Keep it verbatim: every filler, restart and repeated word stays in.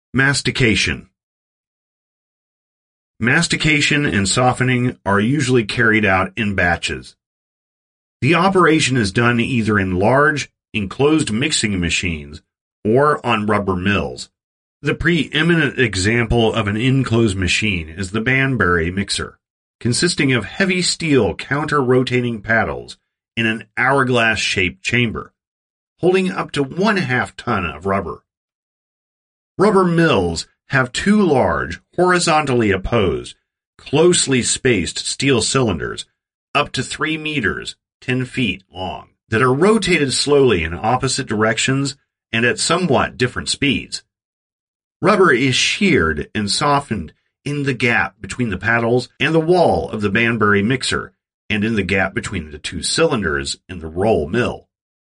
Mastication. Mastication and softening are usually carried out in batches. The operation is done either in large, enclosed mixing machines or on rubber mills. The preeminent example of an enclosed machine is the Banbury mixer, consisting of heavy steel counter-rotating paddles in an hourglass-shaped chamber, holding up to one-half ton of rubber. Rubber mills have two large, horizontally opposed, closely spaced steel cylinders, up to three meters, ten feet long, that are rotated slowly in opposite directions and at somewhat different speeds. Rubber is sheared and softened in the gap between the paddles and the wall of the Banbury mixer and in the gap between the two cylinders in the roll mill.